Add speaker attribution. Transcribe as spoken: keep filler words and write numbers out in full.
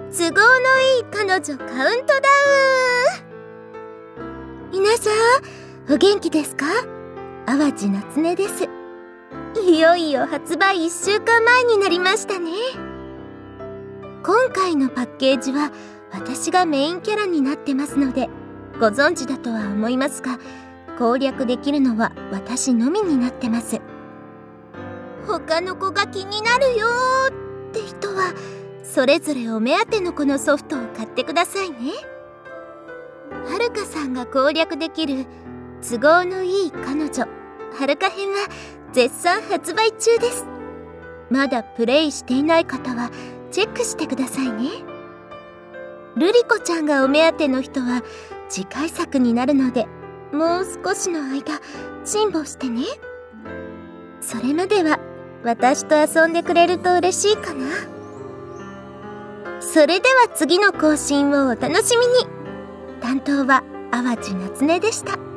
Speaker 1: 都合のいい彼女カウントダウン。皆さんお元気ですか？淡路夏音です。いよいよ発売いっしゅうかんまえになりましたね。今回のパッケージは私がメインキャラになってますのでご存知だとは思いますが、攻略できるのは私のみになってます。他の子が気になるよーって人はそれぞれお目当ての子のソフトを買ってくださいね。はるかさんが攻略できる都合のいい彼女はるか編は絶賛発売中です。まだプレイしていない方はチェックしてくださいね。ルリコちゃんがお目当ての人は次回作になるのでもう少しの間辛抱してね。それまでは私と遊んでくれると嬉しいかな。それでは次の更新をお楽しみに。担当は淡路夏音でした。